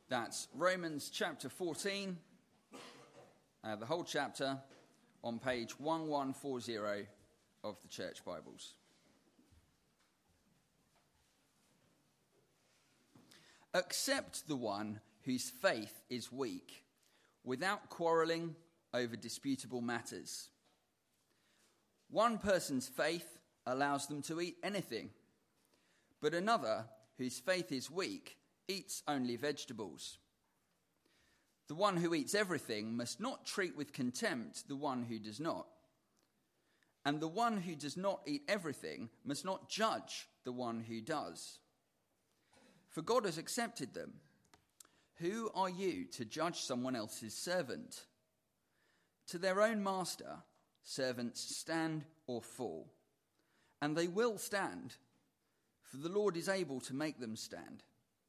That's Romans chapter 14, the whole chapter, on page 1140 of the Church Bibles. Accept the one whose faith is weak, without quarrelling over disputable matters. One person's faith allows them to eat anything, but another, whose faith is weak, eats only vegetables. The one who eats everything must not treat with contempt the one who does not. And the one who does not eat everything must not judge the one who does. For God has accepted them. Who are you to judge someone else's servant? To their own master, servants stand or fall, and they will stand, for the Lord is able to make them stand.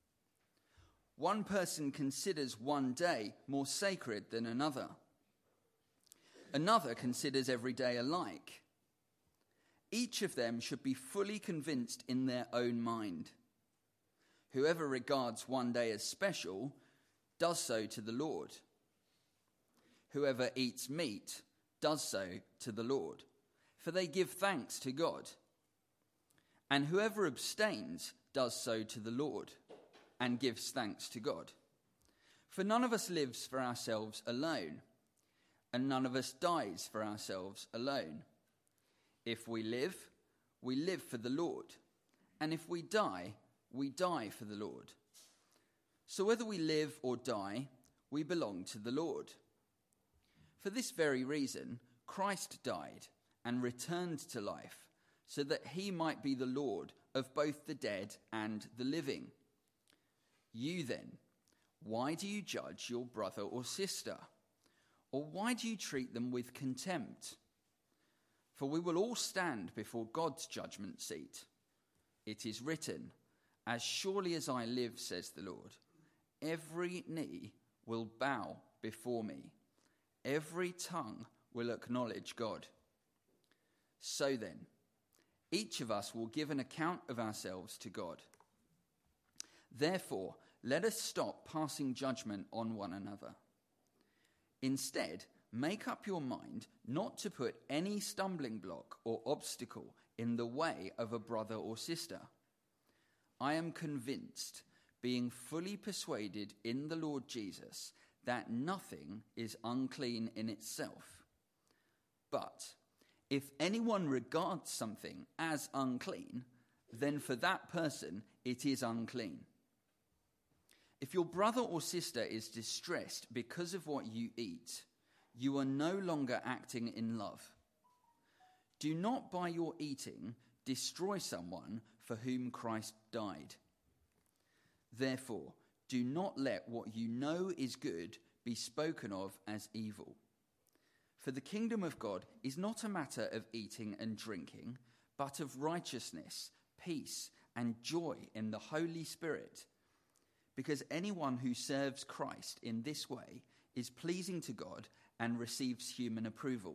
One person considers one day more sacred than another. Another considers every day alike. Each of them should be fully convinced in their own mind. Whoever regards one day as special does so to the Lord. Whoever eats meat does so to the Lord, for they give thanks to God. And whoever abstains does so to the Lord, and gives thanks to God. For none of us lives for ourselves alone, and none of us dies for ourselves alone. If we live for the Lord, and if we die for the Lord. So whether we live or die, we belong to the Lord. For this very reason, Christ died and returned to life, so that he might be the Lord of both the dead and the living. You then, why do you judge your brother or sister? Or why do you treat them with contempt? For we will all stand before God's judgment seat. It is written, as surely as I live, says the Lord, every knee will bow before me. Every tongue will acknowledge God. So then, each of us will give an account of ourselves to God. Therefore, let us stop passing judgment on one another. Instead, make up your mind not to put any stumbling block or obstacle in the way of a brother or sister. I am convinced, being fully persuaded in the Lord Jesus, that nothing is unclean in itself. But if anyone regards something as unclean, then for that person it is unclean. If your brother or sister is distressed because of what you eat, you are no longer acting in love. Do not by your eating destroy someone for whom Christ died. Therefore, do not let what you know is good be spoken of as evil. For the kingdom of God is not a matter of eating and drinking, but of righteousness, peace, and joy in the Holy Spirit. Because anyone who serves Christ in this way is pleasing to God and receives human approval.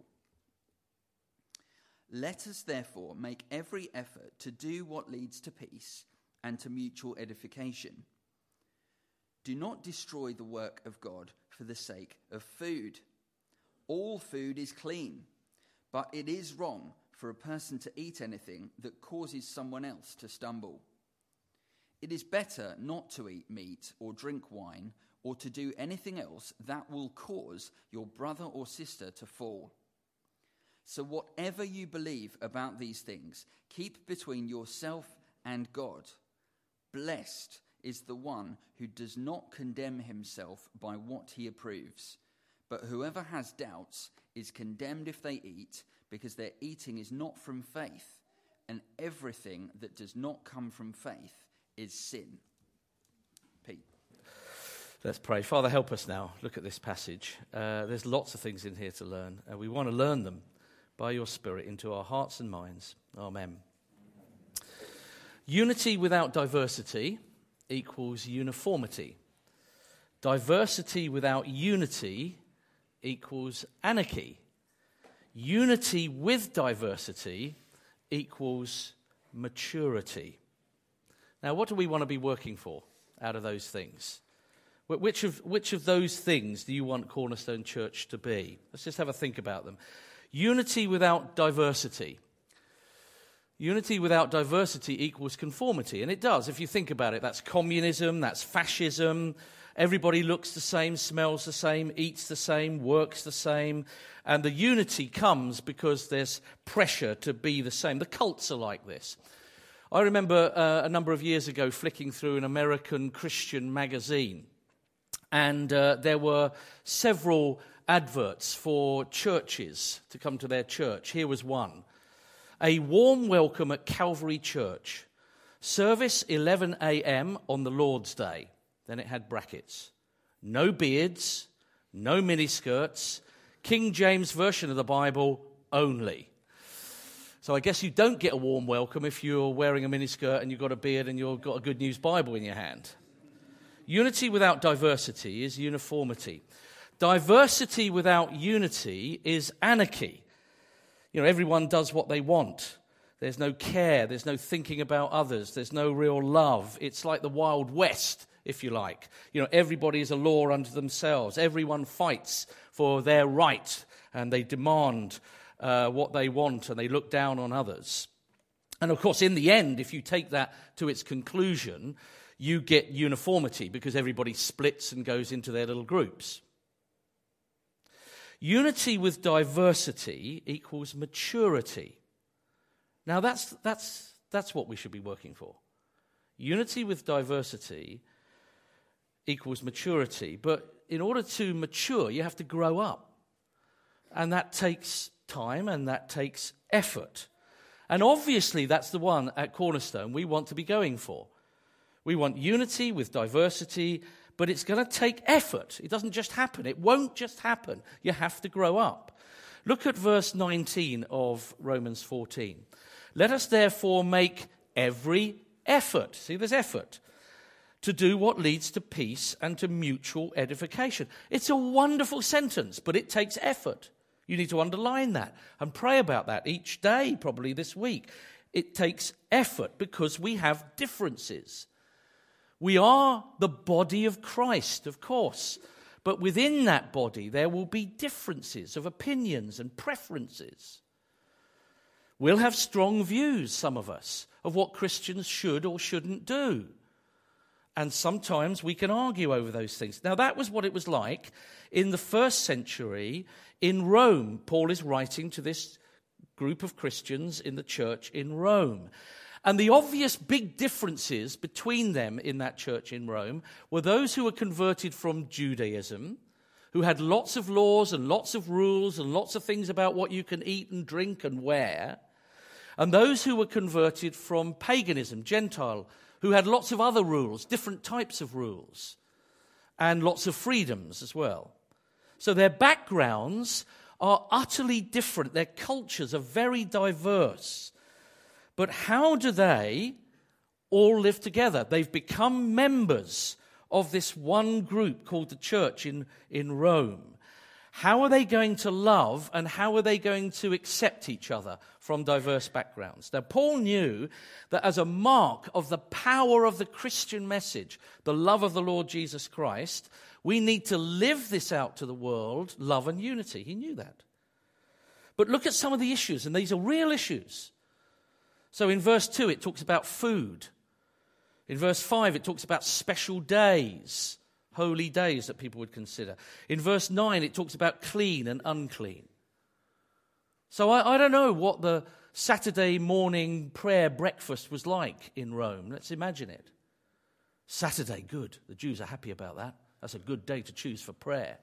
Let us therefore make every effort to do what leads to peace and to mutual edification. Do not destroy the work of God for the sake of food. All food is clean, but it is wrong for a person to eat anything that causes someone else to stumble. It is better not to eat meat or drink wine or to do anything else that will cause your brother or sister to fall. So whatever you believe about these things, keep between yourself and God. Blessed is the one who does not condemn himself by what he approves. But whoever has doubts is condemned if they eat, because their eating is not from faith, and everything that does not come from faith is sin. Pete. Let's pray. Father, help us now. Look at this passage. There's lots of things in here to learn, and we want to learn them by your Spirit into our hearts and minds. Amen. Unity without diversity equals uniformity. Diversity without unity equals anarchy. Unity with diversity equals maturity. Now, what do we want to be working for out of those things? Which of those things do you want Cornerstone Church to be? Let's just have a think about them. Unity without diversity. Unity without diversity equals conformity, and it does. If you think about it, that's communism, that's fascism. Everybody looks the same, smells the same, eats the same, works the same, and the unity comes because there's pressure to be the same. The cults are like this. I remember a number of years ago flicking through an American Christian magazine, and there were several adverts for churches to come to their church. Here was one. A warm welcome at Calvary Church. Service 11 a.m. on the Lord's Day. Then it had brackets. No beards, no miniskirts, King James Version of the Bible only. So I guess you don't get a warm welcome if you're wearing a miniskirt and you've got a beard and you've got a Good News Bible in your hand. Unity without diversity is uniformity. Diversity without unity is anarchy. You know, everyone does what they want. There's no care. There's no thinking about others. There's no real love. It's like the Wild West, if you like. You know, everybody is a law unto themselves. Everyone fights for their right, and they demand what they want, and they look down on others. And of course, in the end, if you take that to its conclusion, you get uniformity because everybody splits and goes into their little groups. Unity with diversity equals maturity. Now, that's what we should be working for. Unity with diversity equals maturity. But in order to mature, you have to grow up. And that takes time and that takes effort. And obviously, that's the one at Cornerstone we want to be going for. We want unity with diversity, but it's going to take effort. It doesn't just happen. It won't just happen. You have to grow up. Look at verse 19 of Romans 14. Let us therefore make every effort. See, there's effort. To do what leads to peace and to mutual edification. It's a wonderful sentence, but it takes effort. You need to underline that and pray about that each day, probably this week. It takes effort because we have differences. We are the body of Christ, of course, but within that body there will be differences of opinions and preferences. We'll have strong views, some of us, of what Christians should or shouldn't do. And sometimes we can argue over those things. Now, that was what it was like in the first century in Rome. Paul is writing to this group of Christians in the church in Rome. And the obvious big differences between them in that church in Rome were those who were converted from Judaism, who had lots of laws and lots of rules and lots of things about what you can eat and drink and wear, and those who were converted from paganism, Gentile, who had lots of other rules, different types of rules, and lots of freedoms as well. So their backgrounds are utterly different. Their cultures are very diverse. But how do they all live together? They've become members of this one group called the church in Rome. How are they going to love and how are they going to accept each other from diverse backgrounds? Now, Paul knew that as a mark of the power of the Christian message, the love of the Lord Jesus Christ, we need to live this out to the world, love and unity. He knew that. But look at some of the issues, and these are real issues. So in verse 2, it talks about food. In verse 5, it talks about special days, holy days that people would consider. In verse 9, it talks about clean and unclean. So I don't know what the Saturday morning prayer breakfast was like in Rome. Let's imagine it. Saturday, good. The Jews are happy about that. That's a good day to choose for prayer.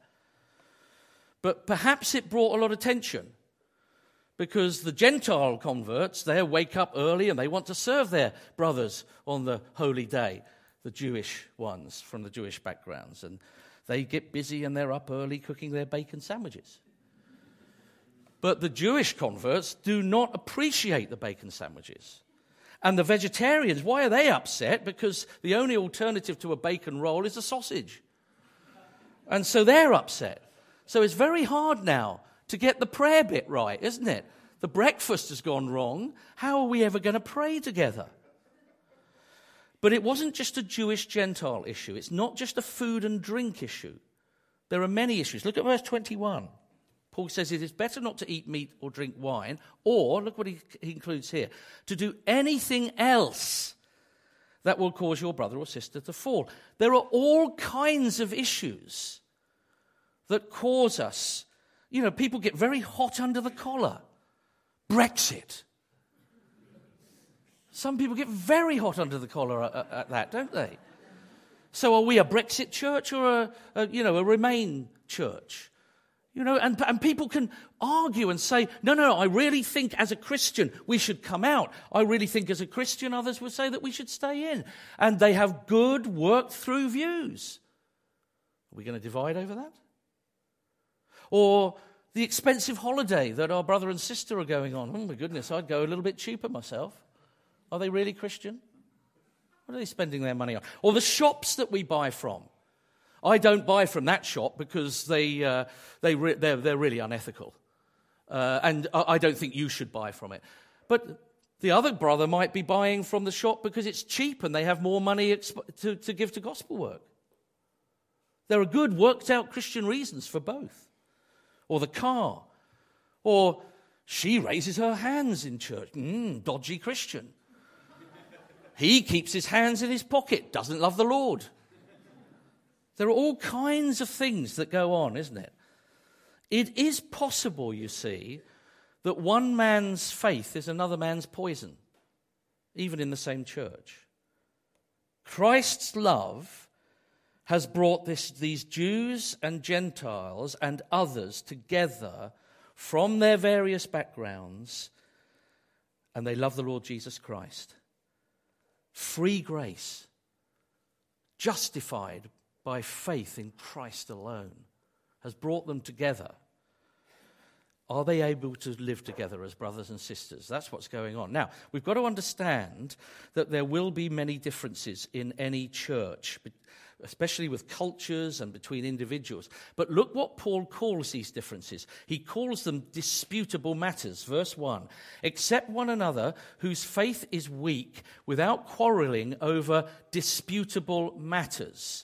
But perhaps it brought a lot of tension. Because the Gentile converts, they wake up early and they want to serve their brothers on the holy day, the Jewish ones from the Jewish backgrounds. And they get busy and they're up early cooking their bacon sandwiches. But the Jewish converts do not appreciate the bacon sandwiches. And the vegetarians, why are they upset? Because the only alternative to a bacon roll is a sausage. And so they're upset. So it's very hard now to get the prayer bit right, isn't it? The breakfast has gone wrong. How are we ever going to pray together? But it wasn't just a Jewish-Gentile issue. It's not just a food and drink issue. There are many issues. Look at verse 21. Paul says it is better not to eat meat or drink wine, or, look what he includes here, to do anything else that will cause your brother or sister to fall. There are all kinds of issues that cause us. You know, people get very hot under the collar. Brexit. Some people get very hot under the collar at that, don't they? So are we a Brexit church or a Remain church? You know, and people can argue and say, no, I really think as a Christian we should come out. I really think as a Christian others would say that we should stay in. And they have good, worked through views. Are we going to divide over that? Or the expensive holiday that our brother and sister are going on. Oh my goodness, I'd go a little bit cheaper myself. Are they really Christian? What are they spending their money on? Or the shops that we buy from. I don't buy from that shop because they're really unethical. And I don't think you should buy from it. But the other brother might be buying from the shop because it's cheap and they have more money to give to gospel work. There are good, worked-out Christian reasons for both. Or the car. Or she raises her hands in church. Dodgy Christian. He keeps his hands in his pocket, doesn't love the Lord. There are all kinds of things that go on, isn't it? It is possible, you see, that one man's faith is another man's poison, even in the same church. Christ's love has brought these Jews and Gentiles and others together from their various backgrounds, and they love the Lord Jesus Christ. Free grace, justified by faith in Christ alone, has brought them together. Are they able to live together as brothers and sisters? That's what's going on. Now, we've got to understand that there will be many differences in any church, especially with cultures and between individuals. But look what Paul calls these differences. He calls them disputable matters. Verse 1, accept one another whose faith is weak without quarreling over disputable matters.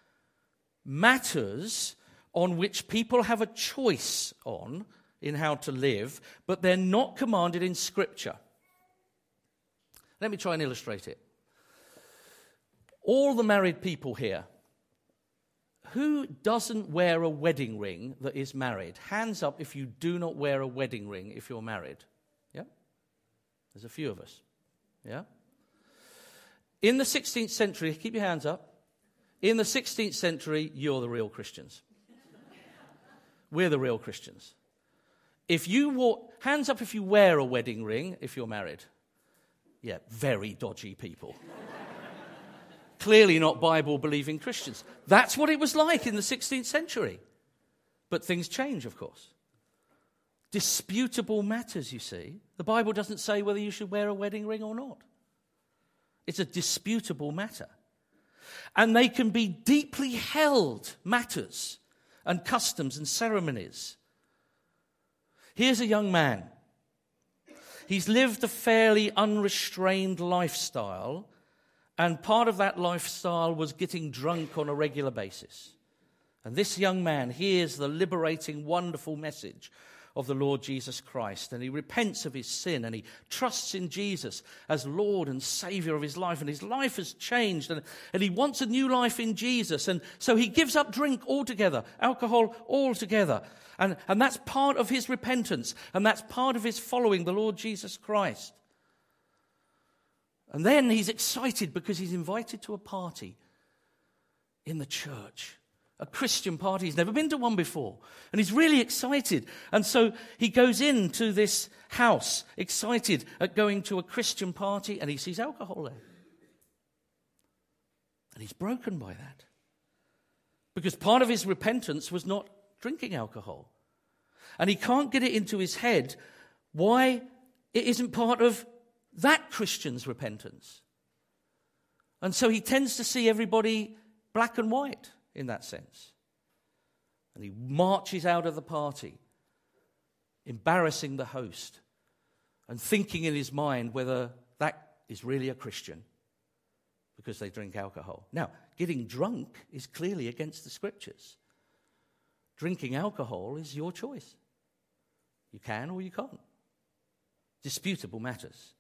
Matters on which people have a choice on in how to live, but they're not commanded in Scripture. Let me try and illustrate it. All the married people here, who doesn't wear a wedding ring that is married? Hands up if you do not wear a wedding ring if you're married. Yeah? There's a few of us. Yeah? In the 16th century, keep your hands up. In the 16th century, you're the real Christians. We're the real Christians. Hands up if you wear a wedding ring if you're married. Yeah, very dodgy people. Clearly not Bible-believing Christians. That's what it was like in the 16th century. But things change, of course. Disputable matters, you see. The Bible doesn't say whether you should wear a wedding ring or not. It's a disputable matter. And they can be deeply held matters and customs and ceremonies. Here's a young man. He's lived a fairly unrestrained lifestyle, and part of that lifestyle was getting drunk on a regular basis. And this young man hears the liberating, wonderful message of the Lord Jesus Christ, and he repents of his sin, and he trusts in Jesus as Lord and Savior of his life, and his life has changed, and he wants a new life in Jesus, and so he gives up drink altogether, alcohol altogether, and that's part of his repentance, and that's part of his following the Lord Jesus Christ. And then he's excited because he's invited to a party in the church. A Christian party. He's never been to one before. And he's really excited. And so he goes into this house, excited at going to a Christian party, and he sees alcohol there. And he's broken by that. Because part of his repentance was not drinking alcohol. And he can't get it into his head why it isn't part of that Christian's repentance. And so he tends to see everybody black and white in that sense. And he marches out of the party, embarrassing the host, and thinking in his mind whether that is really a Christian. because they drink alcohol. Now, getting drunk is clearly against the Scriptures. Drinking alcohol is your choice. You can or you can't. Disputable matters.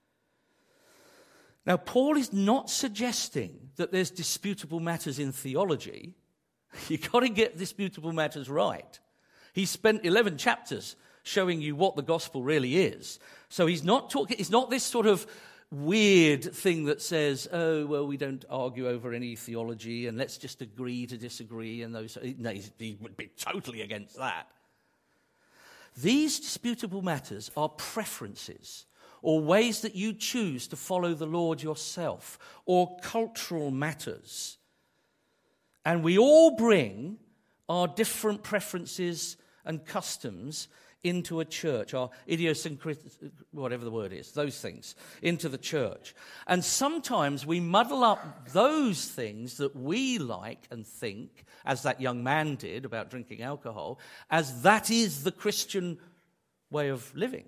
Now, Paul is not suggesting that there's disputable matters in theology. You've got to get disputable matters right. He spent 11 chapters showing you what the gospel really is. So he's not talking, it's not this sort of weird thing that says, oh, well, we don't argue over any theology and let's just agree to disagree. And those. No, he would be totally against that. These disputable matters are preferences or ways that you choose to follow the Lord yourself, or cultural matters. And we all bring our different preferences and customs into a church, our idiosyncrasies, whatever the word is, those things, into the church. And sometimes we muddle up those things that we like and think, as that young man did about drinking alcohol, as that is the Christian way of living.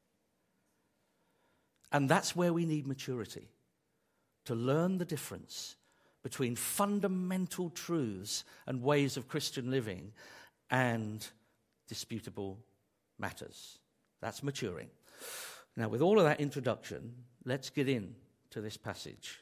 And that's where we need maturity, to learn the difference between fundamental truths and ways of Christian living and disputable matters. That's maturing. Now, with all of that introduction, let's get in to this passage.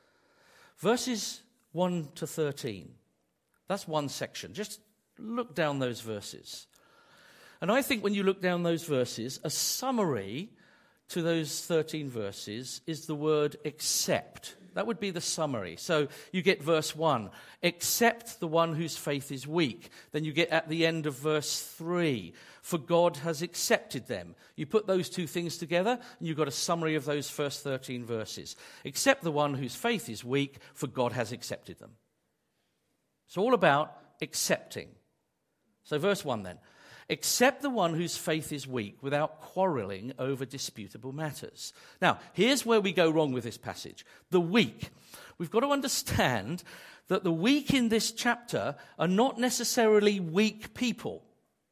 Verses 1 to 13. That's one section. Just look down those verses. And I think when you look down those verses, a summary to those 13 verses is the word except. That would be the summary. So you get verse 1, except the one whose faith is weak. Then you get at the end of verse 3, for God has accepted them. You put those two things together, and you've got a summary of those first 13 verses. Except the one whose faith is weak, for God has accepted them. It's all about accepting. So verse 1 then. Except the one whose faith is weak, without quarreling over disputable matters. Now, here's where we go wrong with this passage. The weak. We've got to understand that the weak in this chapter are not necessarily weak people.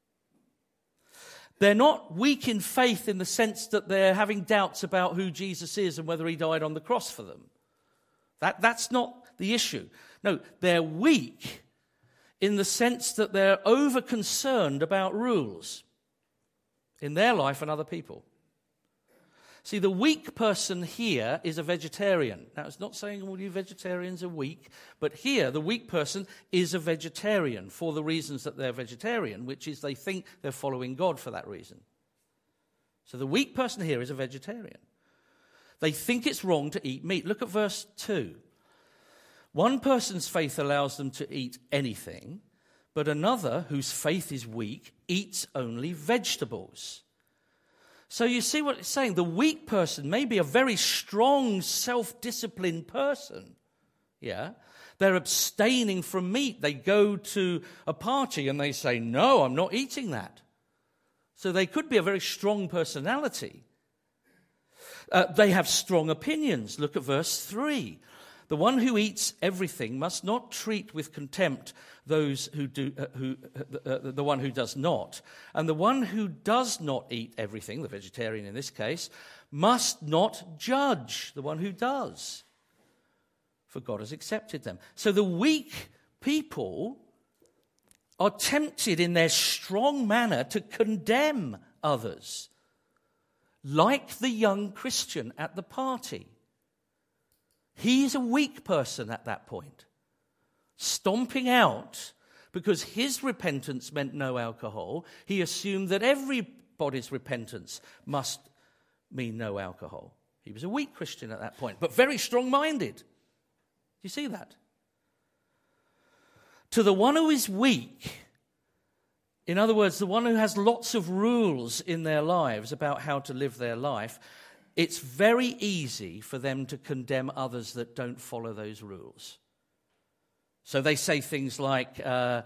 They're not weak in faith in the sense that they're having doubts about who Jesus is and whether he died on the cross for them. That's not the issue. No, they're weak in the sense that they're over-concerned about rules in their life and other people. See, the weak person here is a vegetarian. Now, it's not saying all you vegetarians are weak, but here the weak person is a vegetarian for the reasons that they're vegetarian, which is they think they're following God for that reason. So the weak person here is a vegetarian. They think it's wrong to eat meat. Look at verse 2. One person's faith allows them to eat anything, but another, whose faith is weak, eats only vegetables. So you see what it's saying? The weak person may be a very strong, self-disciplined person. Yeah? They're abstaining from meat. They go to a party and they say, no, I'm not eating that. So they could be a very strong personality. They have strong opinions. Look at verse 3. The one who eats everything must not treat with contempt those who do, the one who does not. And the one who does not eat everything, the vegetarian in this case, must not judge the one who does, for God has accepted them. So the weak people are tempted in their strong manner to condemn others, like the young Christian at the party. He's a weak person at that point, stomping out because his repentance meant no alcohol. He assumed that everybody's repentance must mean no alcohol. He was a weak Christian at that point, but very strong-minded. Do you see that? To the one who is weak, in other words, the one who has lots of rules in their lives about how to live their life, it's very easy for them to condemn others that don't follow those rules. So they say things like, is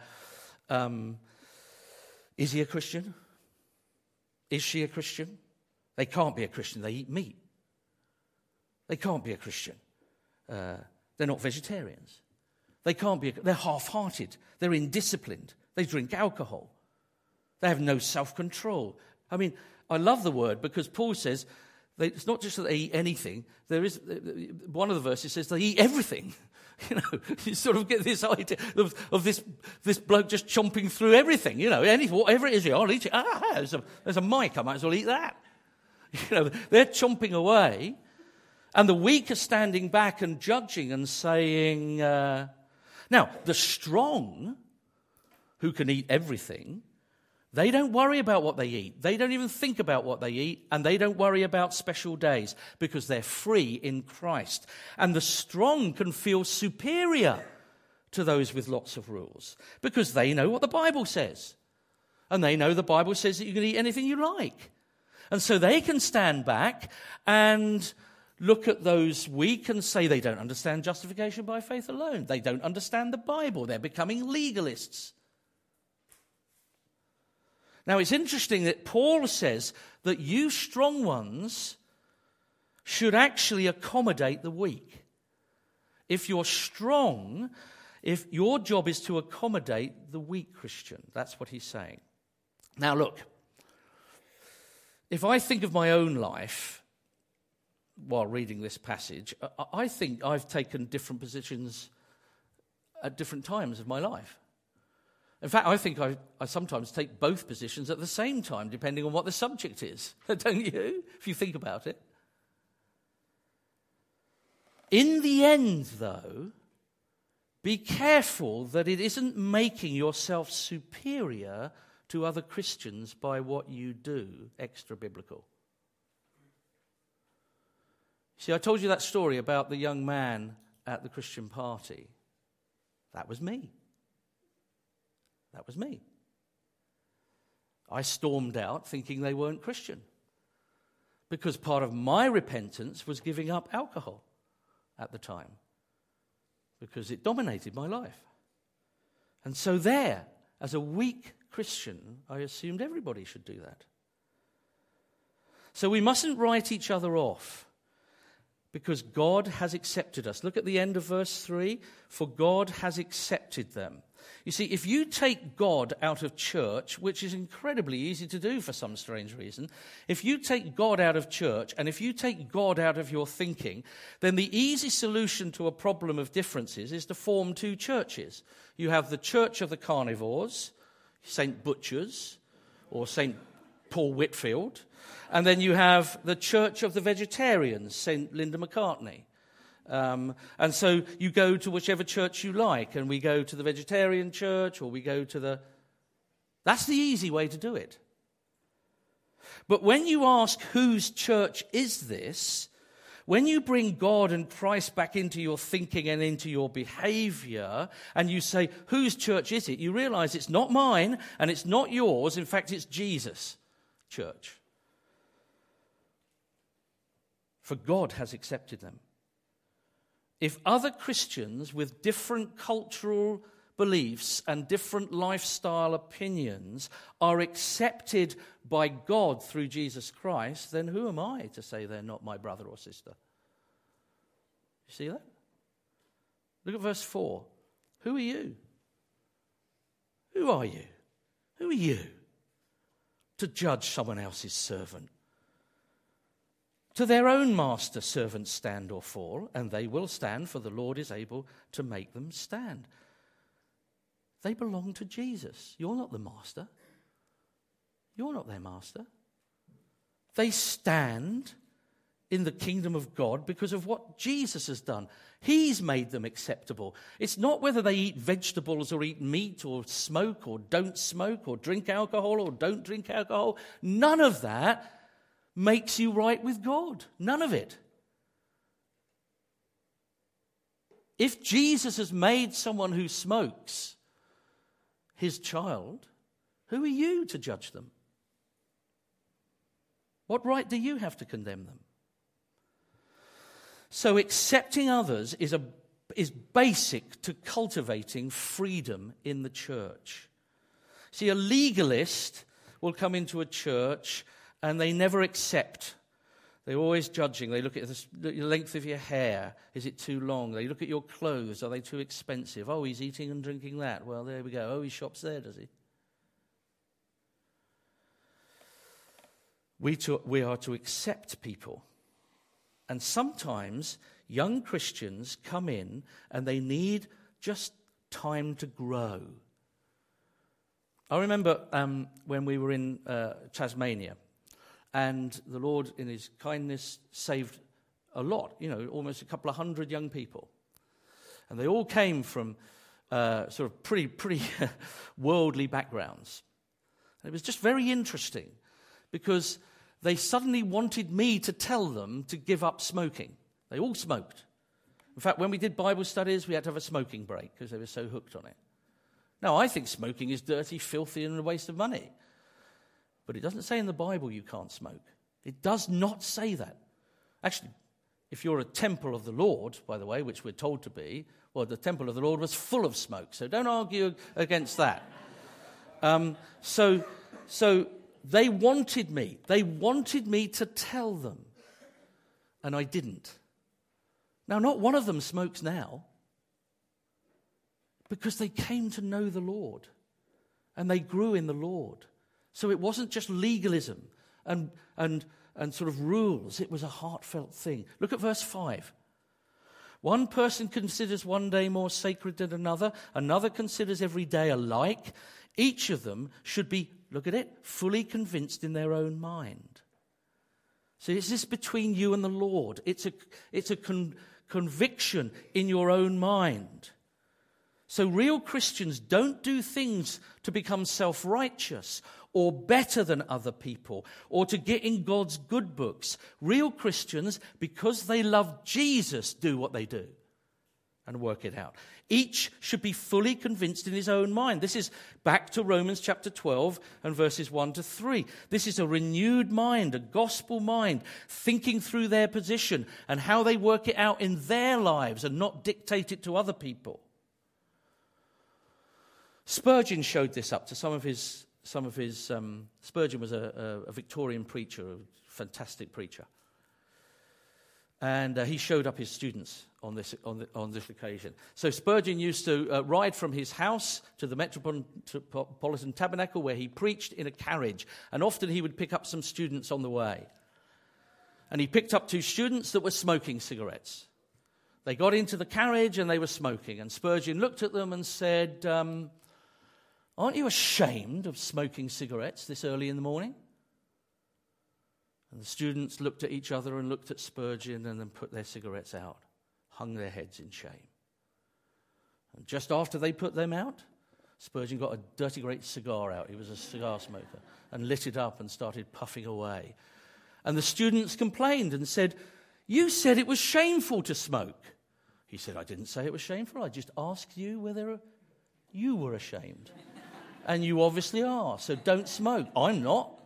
he a Christian? Is she a Christian? They can't be a Christian. They eat meat. They can't be a Christian. They're not vegetarians. They can't be. They're half-hearted. They're indisciplined. They drink alcohol. They have no self-control. I mean, I love the word because Paul says It's not just that they eat anything. There is one of the verses says they eat everything. You know, you sort of get this idea of this bloke just chomping through everything. You know, whatever it is, I'll eat it. There's a mic. I might as well eat that. You know, they're chomping away, and the weak are standing back and judging and saying. Now, the strong, who can eat everything, they don't worry about what they eat. They don't even think about what they eat, and they don't worry about special days because they're free in Christ. And the strong can feel superior to those with lots of rules because they know what the Bible says. And they know the Bible says that you can eat anything you like. And so they can stand back and look at those weak and say they don't understand justification by faith alone. They don't understand the Bible. They're becoming legalists. Now, it's interesting that Paul says that you strong ones should actually accommodate the weak. If you're strong, if your job is to accommodate the weak Christian. That's what he's saying. Now, look, if I think of my own life while reading this passage, I think I've taken different positions at different times of my life. In fact, I think I sometimes take both positions at the same time, depending on what the subject is. Don't you? If you think about it. In the end, though, be careful that it isn't making yourself superior to other Christians by what you do, extra-biblical. See, I told you that story about the young man at the Christian party. That was me. That was me. I stormed out thinking they weren't Christian because part of my repentance was giving up alcohol at the time because it dominated my life. And so there, as a weak Christian, I assumed everybody should do that. So we mustn't write each other off because God has accepted us. Look at the end of verse 3. For God has accepted them. You see, if you take God out of church, which is incredibly easy to do for some strange reason, if you take God out of church and if you take God out of your thinking, then the easy solution to a problem of differences is to form two churches. You have the Church of the Carnivores, St. Butcher's, or St. Paul Whitfield, and then you have the Church of the Vegetarians, St. Linda McCartney. And so you go to whichever church you like, and we go to the vegetarian church, or we go to the... That's the easy way to do it. But when you ask whose church is this, when you bring God and Christ back into your thinking and into your behavior, and you say, whose church is it? You realize it's not mine, and it's not yours. In fact, it's Jesus' church. For God has accepted them. If other Christians with different cultural beliefs and different lifestyle opinions are accepted by God through Jesus Christ, then who am I to say they're not my brother or sister? You see that? Look at verse 4. Who are you? Who are you? Who are you to judge someone else's servant? To their own master servants stand or fall, and they will stand, for the Lord is able to make them stand. They belong to Jesus. You're not the master. You're not their master. They stand in the kingdom of God because of what Jesus has done. He's made them acceptable. It's not whether they eat vegetables or eat meat or smoke or don't smoke or drink alcohol or don't drink alcohol. None of that makes you right with God. None of it. If Jesus has made someone who smokes his child, who are you to judge them? What right do you have to condemn them? So accepting others is basic to cultivating freedom in the church. See, a legalist will come into a church and they never accept. They're always judging. They look at the length of your hair. Is it too long? They look at your clothes. Are they too expensive? Oh, he's eating and drinking that. Well, there we go. Oh, he shops there, does he? We are to accept people. And sometimes young Christians come in and they need just time to grow. I remember when we were in Tasmania, and the Lord, in his kindness, saved a lot, almost a couple of hundred young people. And they all came from sort of pretty worldly backgrounds. And it was just very interesting because they suddenly wanted me to tell them to give up smoking. They all smoked. In fact, when we did Bible studies, we had to have a smoking break because they were so hooked on it. Now, I think smoking is dirty, filthy, and a waste of money. But it doesn't say in the Bible you can't smoke. It does not say that. Actually, if you're a temple of the Lord, by the way, which we're told to be, well, the temple of the Lord was full of smoke, so don't argue against that. So they wanted me. They wanted me to tell them, and I didn't. Now, not one of them smokes now, because they came to know the Lord, and they grew in the Lord. So it wasn't just legalism and sort of rules. It was a heartfelt thing. Look at verse 5. One person considers one day more sacred than another. Another considers every day alike. Each of them should be, look at it, fully convinced in their own mind. So is this between you and the Lord? It's a conviction in your own mind. So real Christians don't do things to become self-righteous or better than other people or to get in God's good books. Real Christians, because they love Jesus, do what they do and work it out. Each should be fully convinced in his own mind. This is back to Romans chapter 12 and verses 1 to 3. This is a renewed mind, a gospel mind, thinking through their position and how they work it out in their lives and not dictate it to other people. Spurgeon showed this up to some of his. Spurgeon was a Victorian preacher, a fantastic preacher, and he showed up his students on this occasion. So Spurgeon used to ride from his house to the Metropolitan Tabernacle, where he preached, in a carriage, and often he would pick up some students on the way. And he picked up 2 students that were smoking cigarettes. They got into the carriage and they were smoking, and Spurgeon looked at them and said, "Aren't you ashamed of smoking cigarettes this early in the morning?" And the students looked at each other and looked at Spurgeon and then put their cigarettes out, hung their heads in shame. And just after they put them out, Spurgeon got a dirty great cigar out. He was a cigar smoker, and lit it up and started puffing away. And the students complained and said, "You said it was shameful to smoke." He said, "I didn't say it was shameful. I just asked you whether you were ashamed. And you obviously are, so don't smoke." "I'm not."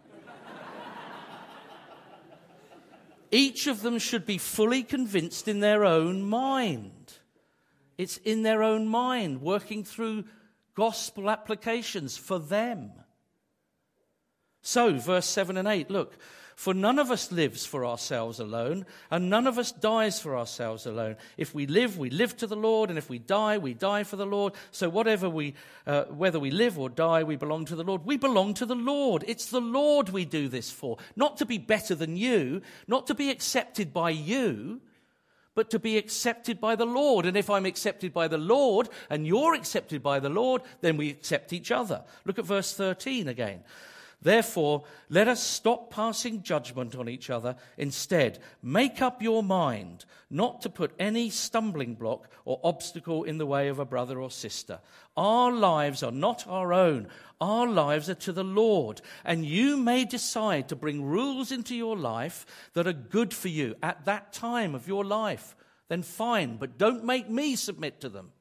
Each of them should be fully convinced in their own mind. It's in their own mind, working through gospel applications for them. So, verse 7 and 8, look. "For none of us lives for ourselves alone, and none of us dies for ourselves alone. If we live to the Lord, and if we die for the Lord. So whether we live or die, we belong to the Lord." We belong to the Lord. It's the Lord we do this for. Not to be better than you, not to be accepted by you, but to be accepted by the Lord. And if I'm accepted by the Lord, and you're accepted by the Lord, then we accept each other. Look at verse 13 again. "Therefore, let us stop passing judgment on each other. Instead, make up your mind not to put any stumbling block or obstacle in the way of a brother or sister. Our lives are not our own. Our lives are to the Lord. And you may decide to bring rules into your life that are good for you at that time of your life. Then fine, but don't make me submit to them."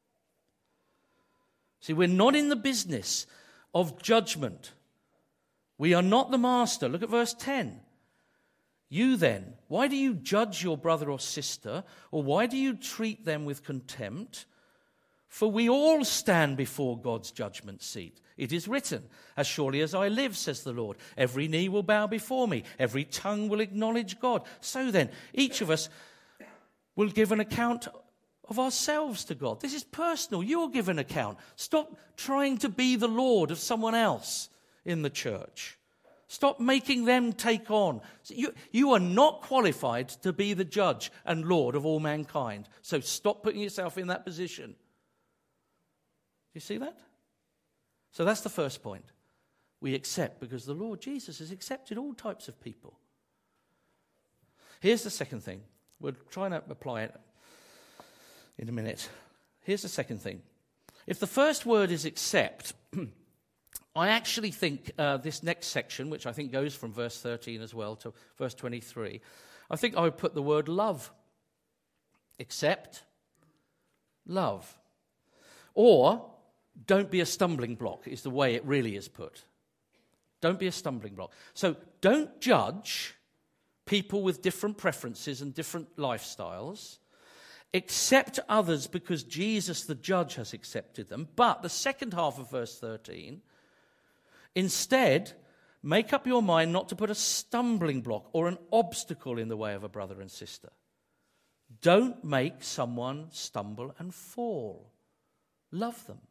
See, we're not in the business of judgment. We are not the master. Look at verse 10. "You then, why do you judge your brother or sister, or why do you treat them with contempt? For we all stand before God's judgment seat. It is written, 'As surely as I live, says the Lord, every knee will bow before me, every tongue will acknowledge God.' So then, each of us will give an account of ourselves to God." This is personal. You'll give an account. Stop trying to be the Lord of someone else in the church. Stop making them take on. You are not qualified to be the judge and Lord of all mankind. So stop putting yourself in that position. Do you see that? So that's the first point. We accept because the Lord Jesus has accepted all types of people. Here's the second thing. We're trying to apply it in a minute. Here's the second thing. If the first word is accept, I actually think this next section, which I think goes from verse 13 as well to verse 23, I think I would put the word love. Accept, love. Or, don't be a stumbling block is the way it really is put. Don't be a stumbling block. So, don't judge people with different preferences and different lifestyles. Accept others because Jesus, the judge, has accepted them. But the second half of verse 13, instead, make up your mind not to put a stumbling block or an obstacle in the way of a brother and sister. Don't make someone stumble and fall. Love them.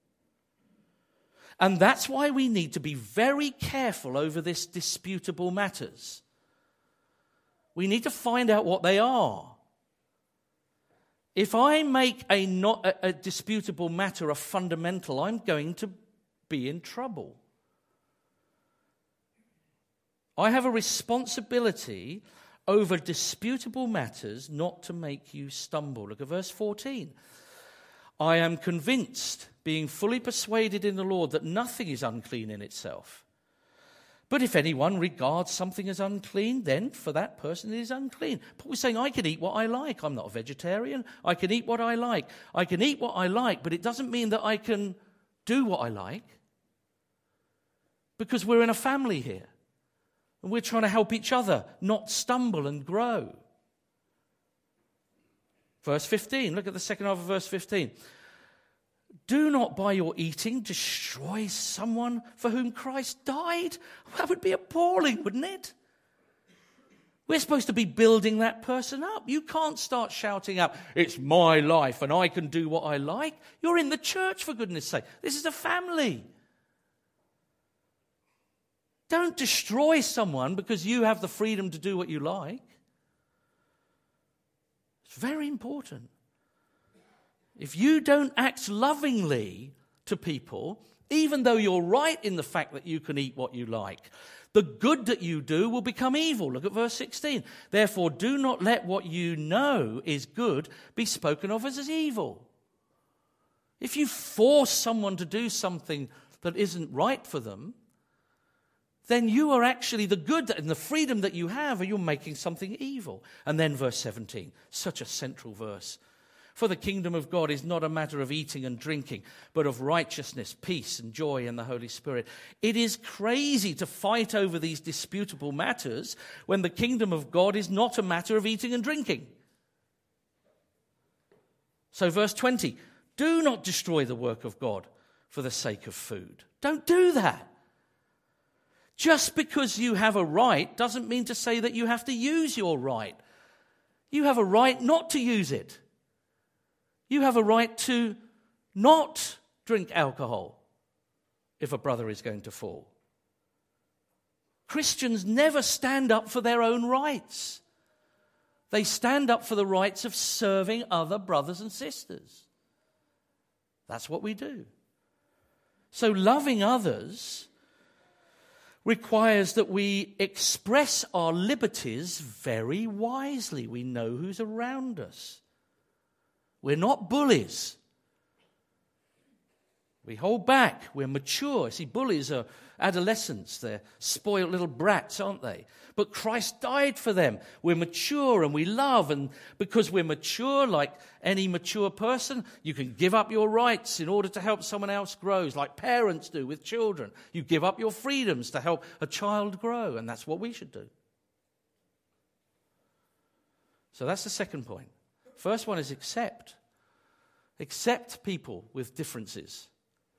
And that's why we need to be very careful over this disputable matters. We need to find out what they are. If I make a disputable matter a fundamental, I'm going to be in trouble. I have a responsibility over disputable matters not to make you stumble. Look at verse 14. I am convinced, being fully persuaded in the Lord, that nothing is unclean in itself. But if anyone regards something as unclean, then for that person it is unclean. Paul's saying, I can eat what I like. I'm not a vegetarian. I can eat what I like. I can eat what I like, but it doesn't mean that I can do what I like. Because we're in a family here. And we're trying to help each other not stumble and grow. Verse 15, look at the second half of verse 15. Do not by your eating destroy someone for whom Christ died. That would be appalling, wouldn't it? We're supposed to be building that person up. You can't start shouting out, it's my life and I can do what I like. You're in the church, for goodness sake. This is a family. Don't destroy someone because you have the freedom to do what you like. It's very important. If you don't act lovingly to people, even though you're right in the fact that you can eat what you like, the good that you do will become evil. Look at verse 16. Therefore, do not let what you know is good be spoken of as evil. If you force someone to do something that isn't right for them, then you are actually the good and the freedom that you have, or you're making something evil. And then verse 17, such a central verse. For the kingdom of God is not a matter of eating and drinking, but of righteousness, peace, and joy in the Holy Spirit. It is crazy to fight over these disputable matters when the kingdom of God is not a matter of eating and drinking. So verse 20, do not destroy the work of God for the sake of food. Don't do that. Just because you have a right doesn't mean to say that you have to use your right. You have a right not to use it. You have a right to not drink alcohol if a brother is going to fall. Christians never stand up for their own rights. They stand up for the rights of serving other brothers and sisters. That's what we do. So loving others requires that we express our liberties very wisely. We know who's around us. We're not bullies. We hold back. We're mature. See, bullies are adolescents. They're spoiled little brats, aren't they? But Christ died for them. We're mature and we love. And because we're mature, like any mature person, you can give up your rights in order to help someone else grow, like parents do with children. You give up your freedoms to help a child grow. And that's what we should do. So that's the second point. First one is accept. Accept people with differences.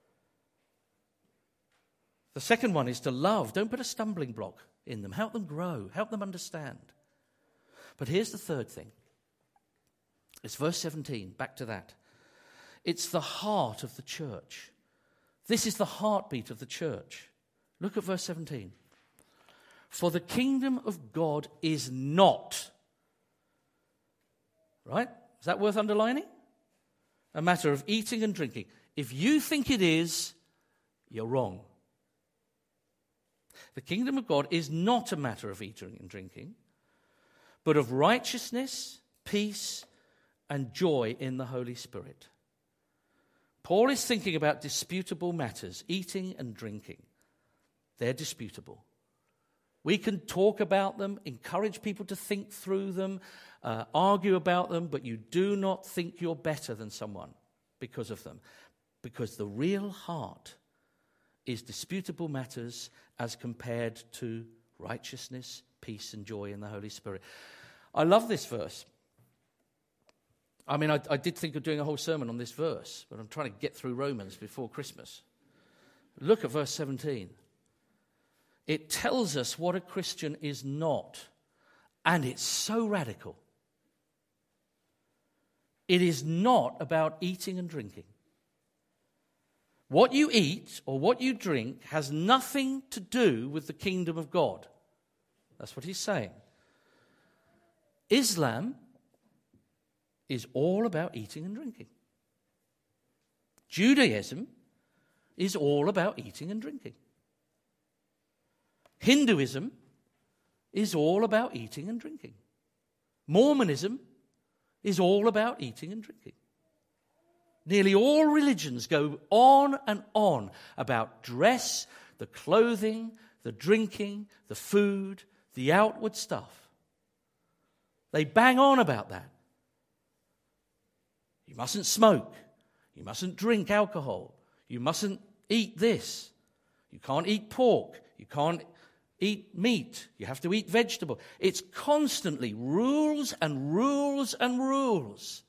The second one is to love. Don't put a stumbling block in them. Help them grow. Help them understand. But here's the third thing. It's verse 17. Back to that. It's the heart of the church. This is the heartbeat of the church. Look at verse 17. For the kingdom of God is not, right? Is that worth underlining? A matter of eating and drinking. If you think it is, you're wrong. The kingdom of God is not a matter of eating and drinking, but of righteousness, peace, and joy in the Holy Spirit. Paul is thinking about disputable matters, eating and drinking. They're disputable. We can talk about them, encourage people to think through them, argue about them, but you do not think you're better than someone because of them. Because the real heart is disputable matters as compared to righteousness, peace, and joy in the Holy Spirit. I love this verse. I mean, I did think of doing a whole sermon on this verse, but I'm trying to get through Romans before Christmas. Look at verse 17. It tells us what a Christian is not, and it's so radical. It is not about eating and drinking. What you eat or what you drink has nothing to do with the kingdom of God. That's what he's saying. Islam is all about eating and drinking. Judaism is all about eating and drinking. Hinduism is all about eating and drinking. Mormonism is all about eating and drinking. Nearly all religions go on and on about dress, the clothing, the drinking, the food, the outward stuff. They bang on about that. You mustn't smoke. You mustn't drink alcohol. You mustn't eat this. You can't eat pork. You can't eat meat. You have to eat vegetable. It's constantly rules and rules and rules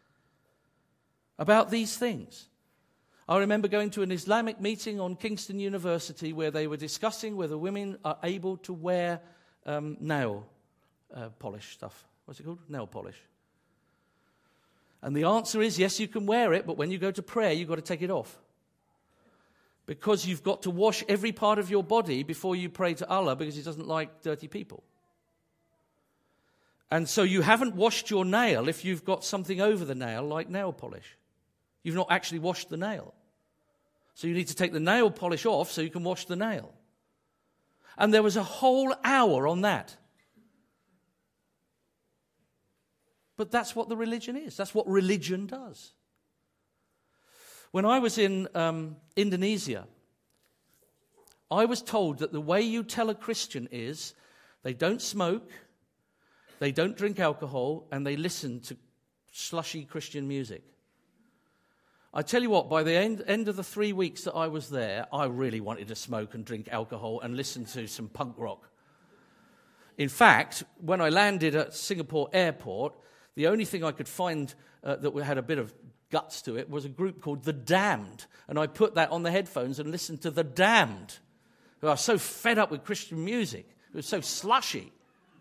about these things. I remember going to an Islamic meeting on Kingston University where they were discussing whether women are able to wear nail polish stuff. What's it called? Nail polish. And the answer is, yes, you can wear it, but when you go to prayer, you've got to take it off. Because you've got to wash every part of your body before you pray to Allah, because He doesn't like dirty people. And so you haven't washed your nail if you've got something over the nail, like nail polish. You've not actually washed the nail. So you need to take the nail polish off so you can wash the nail. And there was a whole hour on that. But that's what the religion is. That's what religion does. When I was in Indonesia, I was told that the way you tell a Christian is they don't smoke, they don't drink alcohol, and they listen to slushy Christian music. I tell you what, by the end of the 3 weeks that I was there, I really wanted to smoke and drink alcohol and listen to some punk rock. In fact, when I landed at Singapore airport, the only thing I could find that had a bit of guts to it was a group called The Damned. And I put that on the headphones and listened to The Damned, who are so fed up with Christian music. It was so slushy.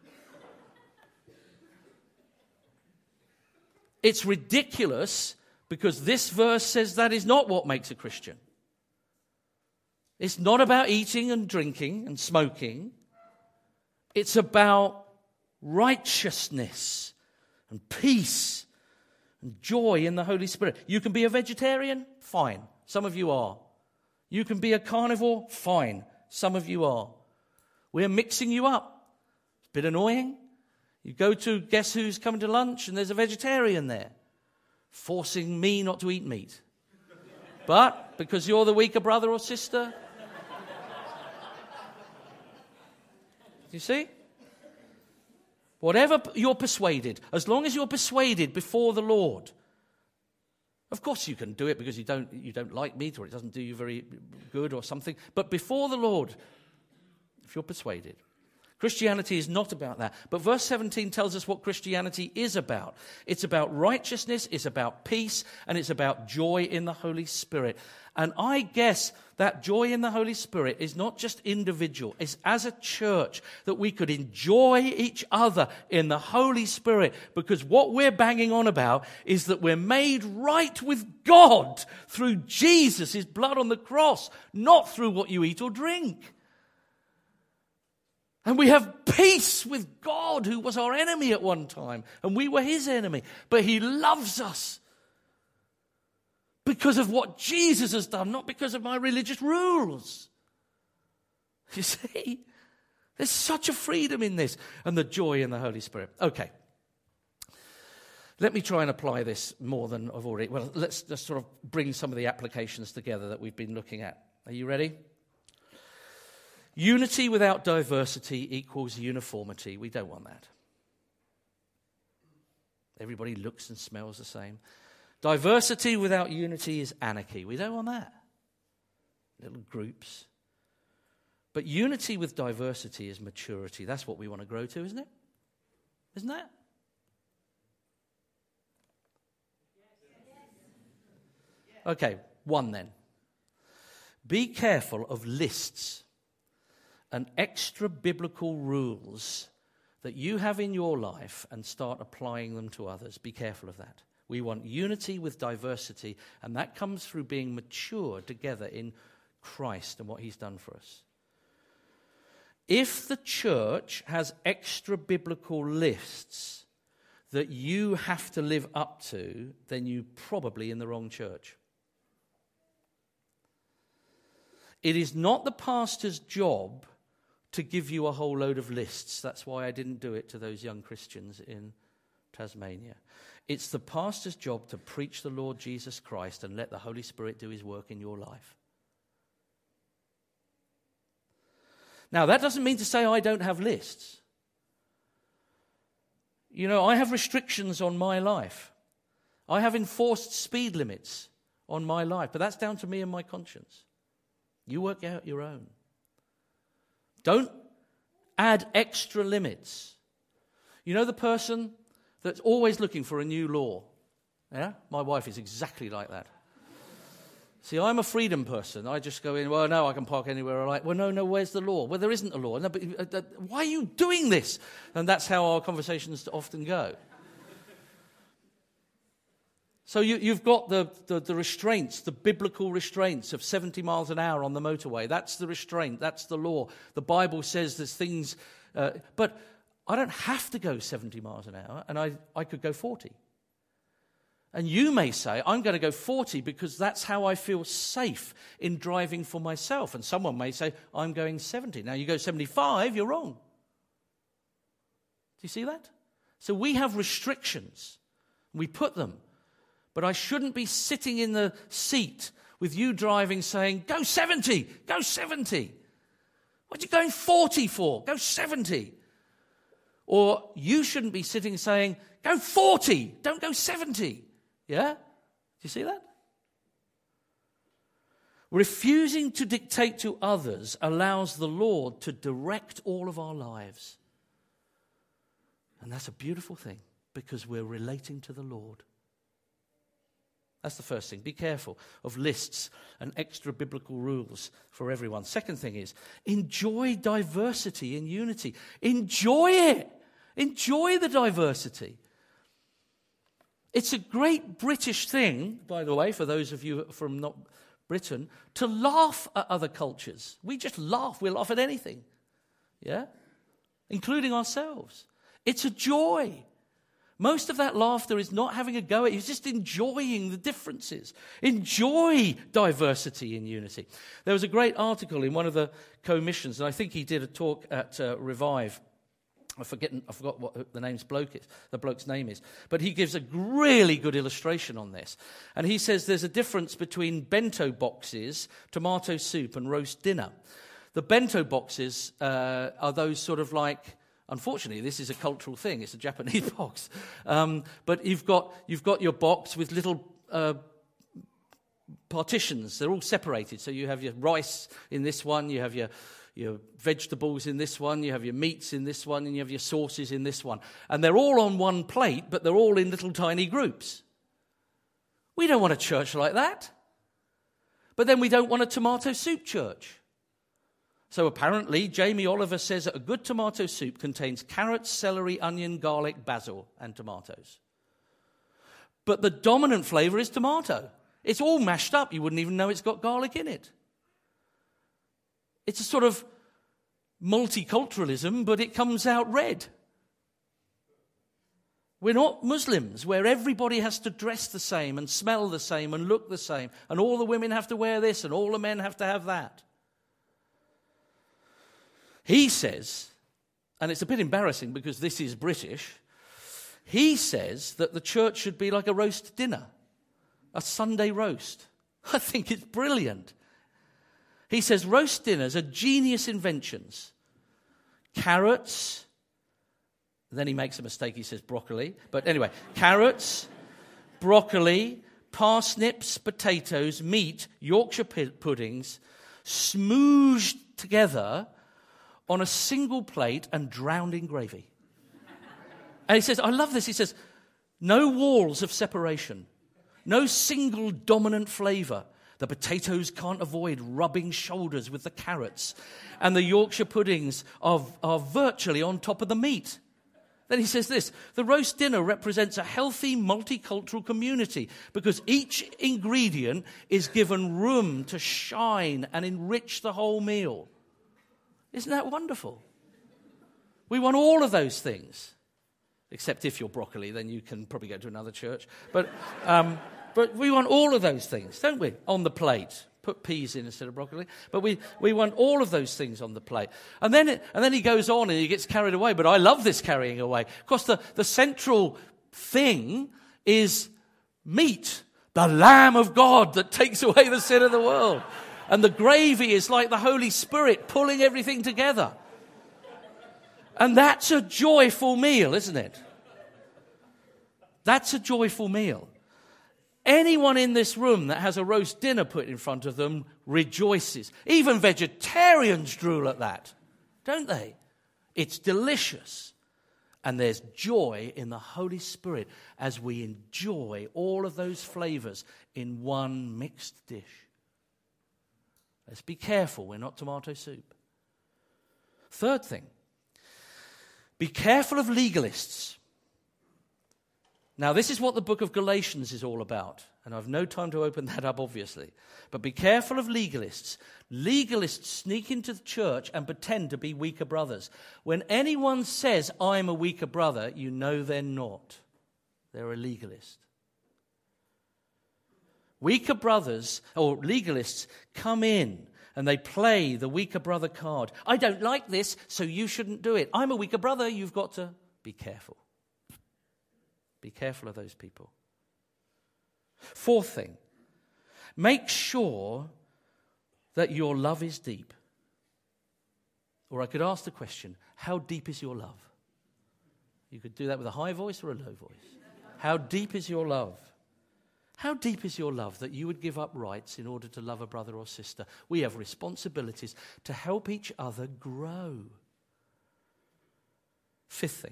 It's ridiculous because this verse says that is not what makes a Christian. It's not about eating and drinking and smoking. It's about righteousness and peace and joy in the Holy Spirit. You can be a vegetarian? Fine. Some of you are. You can be a carnivore? Fine. Some of you are. We're mixing you up. It's a bit annoying. You go to guess who's coming to lunch and there's a vegetarian there, forcing me not to eat meat. But because you're the weaker brother or sister, you see? Whatever you're persuaded, as long as you're persuaded before the Lord. Of course you can do it because you don't like meat or it doesn't do you very good or something. But before the Lord, if you're persuaded. Christianity is not about that. But verse 17 tells us what Christianity is about. It's about righteousness, it's about peace, and it's about joy in the Holy Spirit. And I guess that joy in the Holy Spirit is not just individual. It's as a church that we could enjoy each other in the Holy Spirit, because what we're banging on about is that we're made right with God through Jesus, His blood on the cross, not through what you eat or drink. And we have peace with God, who was our enemy at one time, and we were his enemy. But he loves us because of what Jesus has done, not because of my religious rules. You see, there's such a freedom in this, and the joy in the Holy Spirit. Okay. Let me try and apply this more than I've already. Well, let's just sort of bring some of the applications together that we've been looking at. Are you ready? Unity without diversity equals uniformity. We don't want that. Everybody looks and smells the same. Diversity without unity is anarchy. We don't want that. Little groups. But unity with diversity is maturity. That's what we want to grow to, isn't it? Isn't that? Okay, one then. Be careful of lists and extra biblical rules that you have in your life and start applying them to others. Be careful of that. We want unity with diversity, and that comes through being mature together in Christ and what he's done for us. If the church has extra biblical lists that you have to live up to, then you're probably in the wrong church. It is not the pastor's job to give you a whole load of lists. That's why I didn't do it to those young Christians in Tasmania. It's the pastor's job to preach the Lord Jesus Christ and let the Holy Spirit do his work in your life. Now, that doesn't mean to say I don't have lists. You know, I have restrictions on my life. I have enforced speed limits on my life, but that's down to me and my conscience. You work out your own. Don't add extra limits. You know the person that's always looking for a new law? Yeah? My wife is exactly like that. See, I'm a freedom person. I just go in, well, no, I can park anywhere I like. Well, no, where's the law? Well, there isn't a law. No, but why are you doing this? And that's how our conversations often go. So you've got the restraints, the biblical restraints of 70 miles an hour on the motorway. That's the restraint. That's the law. The Bible says there's things, but I don't have to go 70 miles an hour, and I could go 40. And you may say, I'm going to go 40 because that's how I feel safe in driving for myself. And someone may say, I'm going 70. Now you go 75, you're wrong. Do you see that? So we have restrictions. We put them. But I shouldn't be sitting in the seat with you driving saying, go 70, go 70. What are you going 40 for? Go 70. Or you shouldn't be sitting saying, go 40, don't go 70. Yeah? Do you see that? Refusing to dictate to others allows the Lord to direct all of our lives. And that's a beautiful thing because we're relating to the Lord. That's the first thing. Be careful of lists and extra biblical rules for everyone. Second thing is, enjoy diversity and unity. Enjoy it. Enjoy the diversity. It's a great British thing, by the way, for those of you from not Britain, to laugh at other cultures. We just laugh. We laugh at anything. Yeah? Including ourselves. It's a joy. Most of that laughter is not having a go at you, it's just enjoying the differences. Enjoy diversity in unity. There was a great article in one of the commissions, and I think he did a talk at Revive. I forgot what the bloke's name is. But he gives a really good illustration on this. And he says there's a difference between bento boxes, tomato soup, and roast dinner. The bento boxes are those sort of like, unfortunately, this is a cultural thing. It's a Japanese box. But you've got your box with little partitions. They're all separated. So you have your rice in this one, you have your vegetables in this one, you have your meats in this one, and you have your sauces in this one. And they're all on one plate, but they're all in little tiny groups. We don't want a church like that. But then we don't want a tomato soup church. So apparently, Jamie Oliver says that a good tomato soup contains carrots, celery, onion, garlic, basil, and tomatoes. But the dominant flavour is tomato. It's all mashed up. You wouldn't even know it's got garlic in it. It's a sort of multiculturalism, but it comes out red. We're not Muslims where everybody has to dress the same and smell the same and look the same, and all the women have to wear this and all the men have to have that. He says, and it's a bit embarrassing because this is British, he says that the church should be like a roast dinner, a Sunday roast. I think it's brilliant. He says roast dinners are genius inventions. Carrots, then he makes a mistake, he says broccoli. But anyway, carrots, broccoli, parsnips, potatoes, meat, Yorkshire puddings, smooshed together on a single plate and drowned in gravy. And he says, I love this, he says, no walls of separation, no single dominant flavour. The potatoes can't avoid rubbing shoulders with the carrots, and the Yorkshire puddings are virtually on top of the meat. Then he says this, the roast dinner represents a healthy multicultural community because each ingredient is given room to shine and enrich the whole meal. Isn't that wonderful? We want all of those things. Except if you're broccoli, then you can probably go to another church. But we want all of those things, don't we, on the plate. Put peas in instead of broccoli. But we want all of those things on the plate. And then he goes on and he gets carried away. But I love this carrying away. Of course, the central thing is meat, the Lamb of God that takes away the sin of the world. And the gravy is like the Holy Spirit pulling everything together. And that's a joyful meal, isn't it? That's a joyful meal. Anyone in this room that has a roast dinner put in front of them rejoices. Even vegetarians drool at that, don't they? It's delicious. And there's joy in the Holy Spirit as we enjoy all of those flavors in one mixed dish. Let's be careful we're not tomato soup. Third thing, be careful of legalists. Now, this is what the book of Galatians is all about, and I've no time to open that up, obviously. But be careful of legalists. Legalists sneak into the church and pretend to be weaker brothers. When anyone says, I'm a weaker brother, you know they're not. They're a legalist. Weaker brothers, or legalists, come in and they play the weaker brother card. I don't like this, so you shouldn't do it. I'm a weaker brother, you've got to be careful. Be careful of those people. Fourth thing, make sure that your love is deep. Or I could ask the question, how deep is your love? You could do that with a high voice or a low voice. How deep is your love? How deep is your love that you would give up rights in order to love a brother or sister? We have responsibilities to help each other grow. Fifth thing,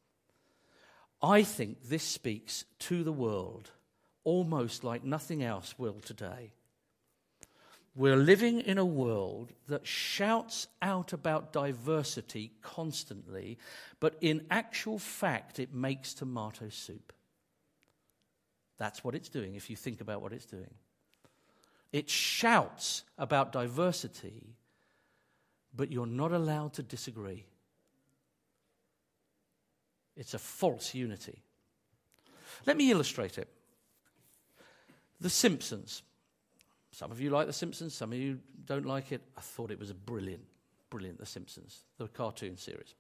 I think this speaks to the world almost like nothing else will today. We're living in a world that shouts out about diversity constantly, but in actual fact it makes tomato soup. That's what it's doing if you think about what it's doing. It shouts about diversity, but you're not allowed to disagree. It's a false unity. Let me illustrate it. The Simpsons. Some of you like The Simpsons, some of you don't like it. I thought it was brilliant, The Simpsons, the cartoon series.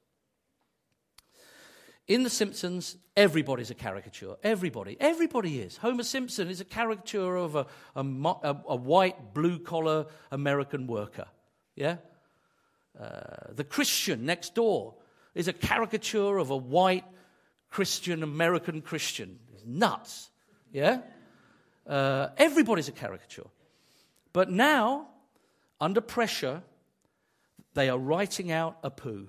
In The Simpsons, everybody's a caricature. Everybody is. Homer Simpson is a caricature of a white, blue-collar American worker. Yeah? The Christian next door is a caricature of a white Christian, American Christian. He's nuts. Yeah? Everybody's a caricature. But now, under pressure, they are writing out Apu.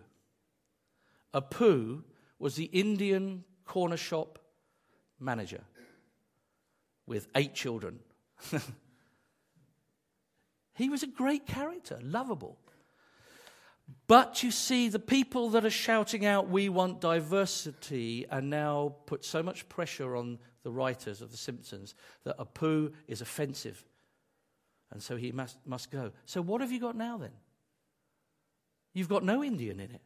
Apu was the Indian corner shop manager with 8 children. He was a great character, lovable. But you see, the people that are shouting out, we want diversity, are now put so much pressure on the writers of The Simpsons that Apu is offensive. And so he must go. So what have you got now then? you've got no Indian in it.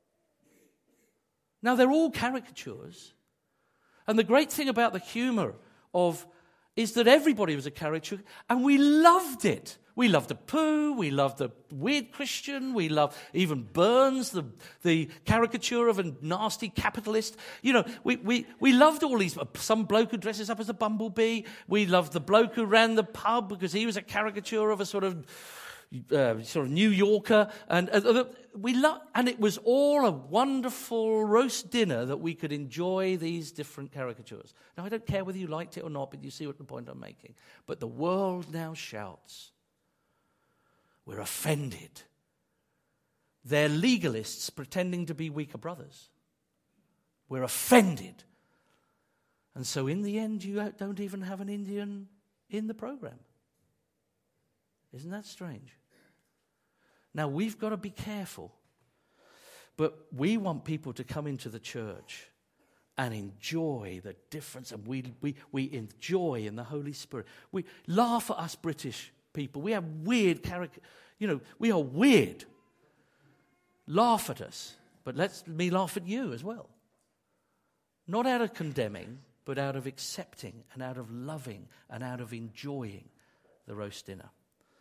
Now, they're all caricatures. And the great thing about the humour is that everybody was a caricature, and we loved it. We loved the Pooh, we loved the weird Christian, we loved even Burns, the caricature of a nasty capitalist. You know, we loved all these. Some bloke who dresses up as a bumblebee. We loved the bloke who ran the pub because he was a caricature of a sort of New Yorker, and and it was all a wonderful roast dinner that we could enjoy these different caricatures. Now, I don't care whether you liked it or not, but you see what the point I'm making. But the world now shouts. We're offended. They're legalists pretending to be weaker brothers. We're offended. And so in the end, you don't even have an Indian in the program. Isn't that strange? Now, we've got to be careful. But we want people to come into the church and enjoy the difference. And we enjoy in the Holy Spirit. We laugh at us British people. We have weird character. You know, we are weird. Laugh at us. But let me laugh at you as well. Not out of condemning, but out of accepting and out of loving and out of enjoying the roast dinner.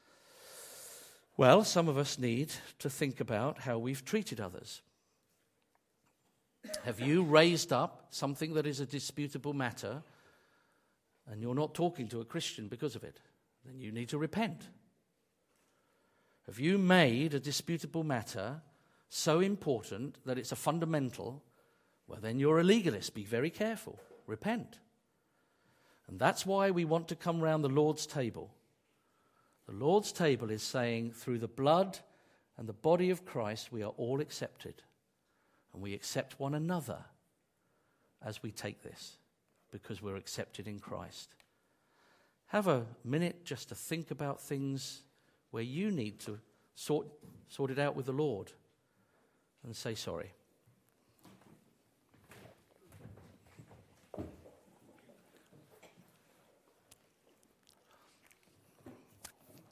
Well, some of us need to think about how we've treated others. Have you raised up something that is a disputable matter and you're not talking to a Christian because of it? Then you need to repent. Have you made a disputable matter so important that it's a fundamental? Well, then you're a legalist. Be very careful. Repent. And that's why we want to come round the Lord's table. The Lord's table is saying, through the blood and the body of Christ, we are all accepted. And we accept one another as we take this, because we're accepted in Christ. Have a minute just to think about things where you need to sort it out with the Lord and say sorry.